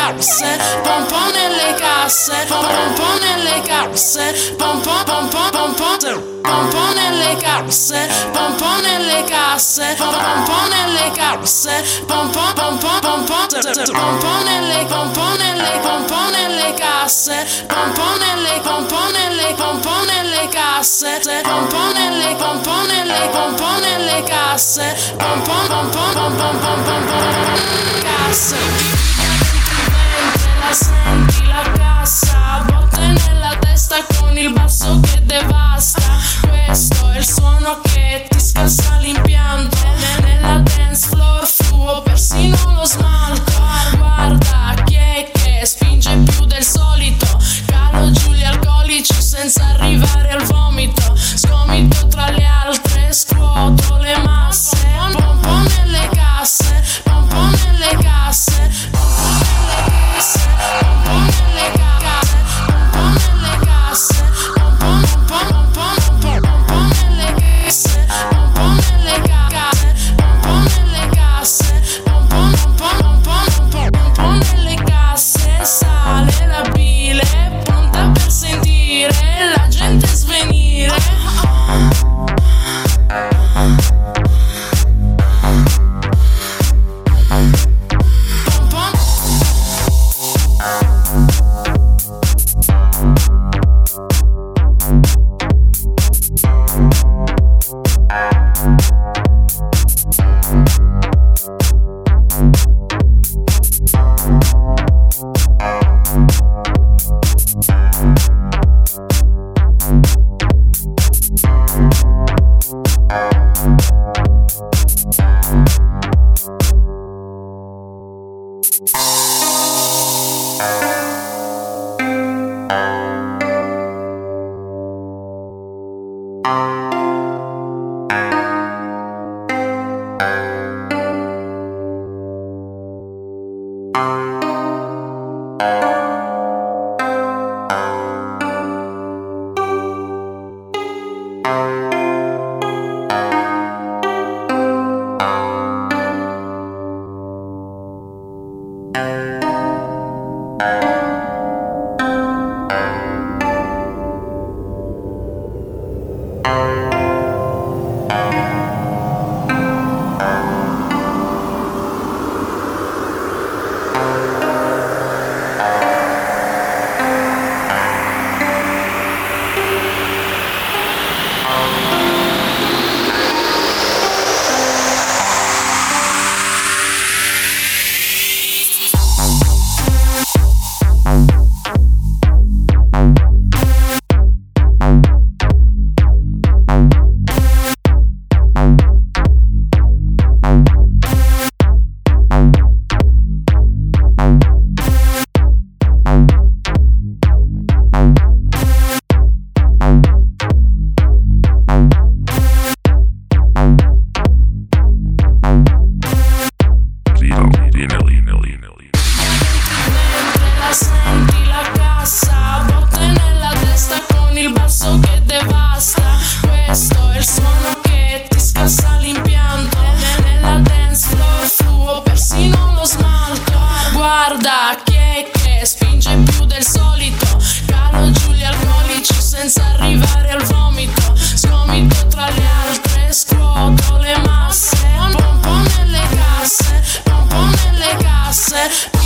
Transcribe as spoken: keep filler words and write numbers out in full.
casse, pom pom nelle casse, pom pom nelle casse, pom pom pom pom pom pom pom pom nelle casse, pom pom nelle casse, pom pom nelle casse, pom pom pom pom pom pom pom nelle pom pom nelle pom pom nelle casse, pom pom nelle pom pom nelle pom pom nelle casse, pom pom nelle pom pom nelle pom pom nelle casse, pom pom pom pom pom pom pom pom pom casse. La senti la cassa, botte nella testa con il basso che devasta. Questo è il suono che ti scassa l'impianto. Nella dance floor fluo persino lo smalto. Guarda chi è che spinge più del solito. Calo giù gli alcolici senza arrivare al vomito. Sgomito tra le altre, scuoto le masse. Pom pom nelle casse, pom pom nelle casse, pom pom nelle casse, pom pom nelle casse, pom pom nelle casse, pom pom pom pom pom pom pom nelle casse, pom pom nelle casse, pom pom nelle casse, pom pom pom pom pom pom nelle casse. Sale la bile, pronta per sentire la gente svenire. Guarda chi è che spinge più del solito. Calo giù gli alcolici senza arrivare al vomito. Sgomito tra le altre, scuoto le masse. Pom pom nelle casse, pom pom nelle casse.